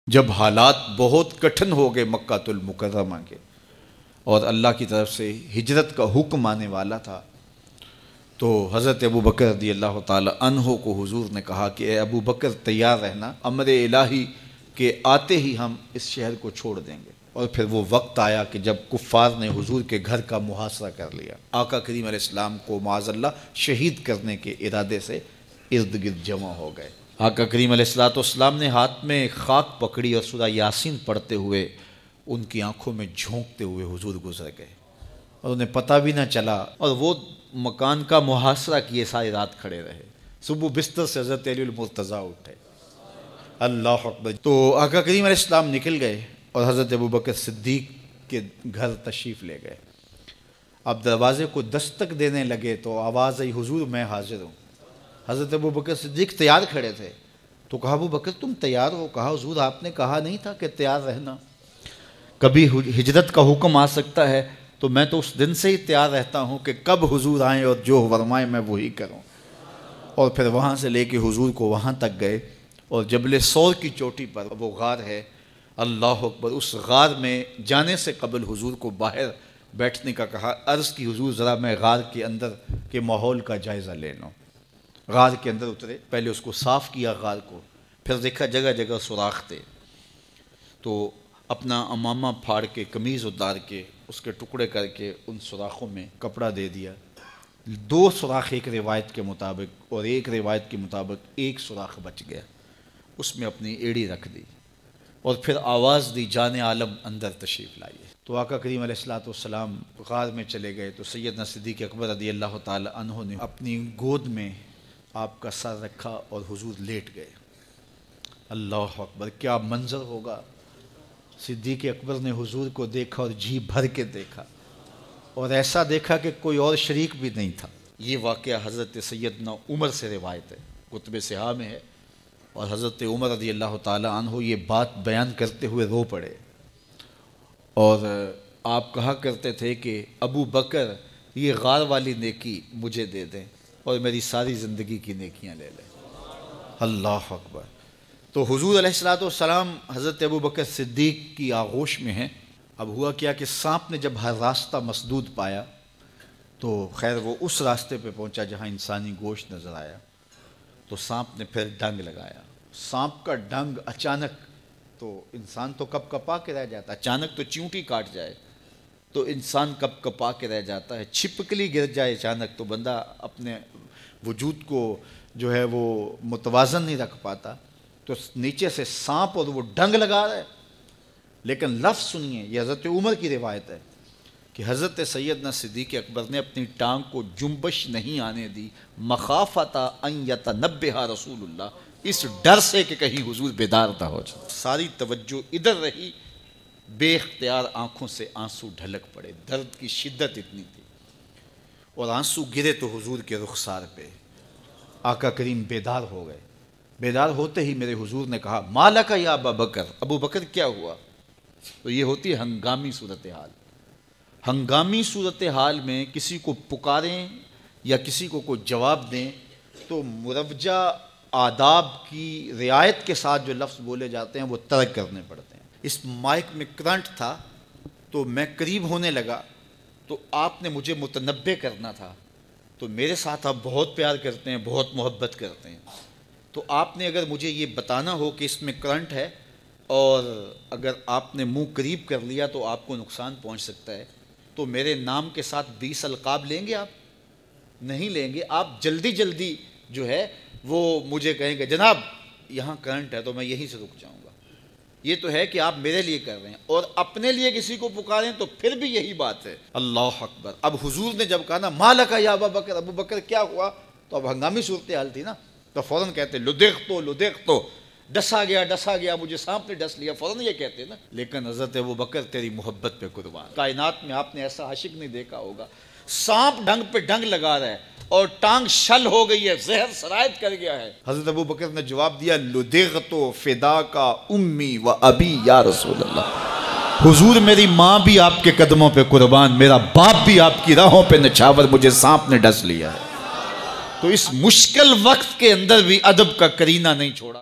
جب حالات بہت کٹھن ہو گئے مکہ المکرمہ کے اور اللہ کی طرف سے ہجرت کا حکم آنے والا تھا، تو حضرت ابو بکر رضی اللہ تعالی عنہ کو حضور نے کہا کہ اے ابو بکر تیار رہنا، امر الہی کے آتے ہی ہم اس شہر کو چھوڑ دیں گے۔ اور پھر وہ وقت آیا کہ جب کفار نے حضور کے گھر کا محاصرہ کر لیا، آقا کریم علیہ السلام کو معاذ اللہ شہید کرنے کے ارادے سے ارد گرد جمع ہو گئے۔ آقا کریم علیہ السلام نے ہاتھ میں خاک پکڑی اور سورہ یاسین پڑھتے ہوئے ان کی آنکھوں میں جھونکتے ہوئے حضور گزر گئے اور انہیں پتہ بھی نہ چلا، اور وہ مکان کا محاصرہ کیے ساری رات کھڑے رہے۔ صبح بستر سے حضرت علی المرتضیٰ اٹھے، اللہ اکبر۔ تو آقا کریم علیہ السلام نکل گئے اور حضرت ابو بکر صدیق کے گھر تشریف لے گئے۔ اب دروازے کو دستک دینے لگے تو آواز آئی، حضور میں حاضر ہوں۔ حضرت ابو بکر صدیق تیار کھڑے تھے، تو کہا ابو بکر تم تیار ہو؟ کہا حضور آپ نے کہا نہیں تھا کہ تیار رہنا، کبھی ہجرت کا حکم آ سکتا ہے تو میں تو اس دن سے ہی تیار رہتا ہوں کہ کب حضور آئیں اور جو فرمائیں میں وہی کروں۔ اور پھر وہاں سے لے کے حضور کو وہاں تک گئے، اور جبل سور کی چوٹی پر وہ غار ہے، اللہ اکبر، اس غار میں جانے سے قبل حضور کو باہر بیٹھنے کا کہا۔ عرض کی حضور ذرا میں غار کے اندر کے ماحول کا جائزہ لے لوں۔ غار کے اندر اترے، پہلے اس کو صاف کیا غار کو، پھر دیکھا جگہ جگہ سوراخ تھے، تو اپنا امامہ پھاڑ کے قمیض اتار کے اس کے ٹکڑے کر کے ان سوراخوں میں کپڑا دے دیا۔ 2 سوراخ ایک روایت کے مطابق، اور ایک روایت کے مطابق 1 سوراخ بچ گیا، اس میں اپنی ایڑی رکھ دی، اور پھر آواز دی جان عالم اندر تشریف لائیے۔ تو آقا کریم علیہ السلام غار میں چلے گئے، تو سیدنا صدیق اکبر رضی اللہ تعالی عنہ نے اپنی گود میں آپ کا سر رکھا اور حضور لیٹ گئے۔ اللہ اکبر، کیا منظر ہوگا! صدیق اکبر نے حضور کو دیکھا اور جی بھر کے دیکھا، اور ایسا دیکھا کہ کوئی اور شریک بھی نہیں تھا۔ یہ واقعہ حضرت سیدنا عمر سے روایت ہے، کتب صحاح میں ہے، اور حضرت عمر رضی اللہ تعالی عنہ یہ بات بیان کرتے ہوئے رو پڑے، اور آپ کہا کرتے تھے کہ ابو بکر یہ غار والی نیکی مجھے دے دیں اور میری ساری زندگی کی نیکیاں لے لیں۔ اللہ اکبر۔ تو حضور علیہ السلام حضرت ابو بکر صدیق کی آغوش میں ہیں۔ اب ہوا کیا کہ سانپ نے جب ہر راستہ مسدود پایا تو خیر وہ اس راستے پہ پہنچا جہاں انسانی گوشت نظر آیا، تو سانپ نے پھر ڈنگ لگایا۔ سانپ کا ڈنگ اچانک، تو انسان تو کپ کپا کے رہ جاتا ہے، اچانک تو چیونٹی کاٹ جائے تو انسان کپ کپا کے رہ جاتا ہے، چھپکلی گر جائے اچانک تو بندہ اپنے وجود کو جو ہے وہ متوازن نہیں رکھ پاتا، تو نیچے سے سانپ اور وہ ڈنگ لگا رہا ہے۔ لیکن لفظ سنیے، یہ حضرت عمر کی روایت ہے کہ حضرت سیدنا صدیق اکبر نے اپنی ٹانگ کو جنبش نہیں آنے دی، مخافۃ ان یتنبہ رسول اللہ، اس ڈر سے کہ کہیں حضور بیدار نہ ہو جائے۔ ساری توجہ ادھر رہی، بے اختیار آنکھوں سے آنسو ڈھلک پڑے، درد کی شدت اتنی تھی، اور آنسو گرے تو حضور کے رخسار پہ۔ آقا کریم بیدار ہو گئے۔ بیدار ہوتے ہی میرے حضور نے کہا مالک یا ابا بکر، ابو بکر کیا ہوا؟ تو یہ ہوتی ہے ہنگامی صورتحال۔ ہنگامی صورتحال میں کسی کو پکاریں یا کسی کو کوئی جواب دیں تو مروجہ آداب کی رعایت کے ساتھ جو لفظ بولے جاتے ہیں وہ ترک کرنے پڑتے ہیں۔ اس مائک میں کرنٹ تھا تو میں قریب ہونے لگا، تو آپ نے مجھے متنبہ کرنا تھا، تو میرے ساتھ آپ بہت پیار کرتے ہیں، بہت محبت کرتے ہیں، تو آپ نے اگر مجھے یہ بتانا ہو کہ اس میں کرنٹ ہے اور اگر آپ نے منہ قریب کر لیا تو آپ کو نقصان پہنچ سکتا ہے، تو میرے نام کے ساتھ 20 القاب لیں گے؟ آپ نہیں لیں گے، آپ جلدی جلدی جو ہے وہ مجھے کہیں گے جناب یہاں کرنٹ ہے، تو میں یہیں سے رک جاؤں گا۔ یہ تو ہے کہ آپ میرے لیے کر رہے ہیں، اور اپنے لیے کسی کو پکاریں تو پھر بھی یہی بات ہے۔ اللہ اکبر۔ اب حضور نے جب کہا نا مالک یا ابا بکر، ابو بکر کیا ہوا، تو اب ہنگامی صورتحال تھی نا، تو فوراً کہتے لدغت، ڈسا گیا، مجھے سانپ نے ڈس لیا، فوراً یہ کہتے نا۔ لیکن حضرت ابو بکر تیری محبت پہ قربان، کائنات میں آپ نے ایسا عاشق نہیں دیکھا ہوگا، سانپ ڈنگ پہ ڈنگ لگا رہا ہے اور ٹانگ شل ہو گئی ہے، زہر سرایت کر گیا ہے۔ حضرت ابو بکر نے جواب دیا لدغت فداک امی و ابی یا رسول اللہ، حضور میری ماں بھی آپ کے قدموں پہ قربان، میرا باپ بھی آپ کی راہوں پہ نچھاور، مجھے سانپ نے ڈس لیا ہے۔ تو اس مشکل وقت کے اندر بھی ادب کا کرینہ نہیں چھوڑا۔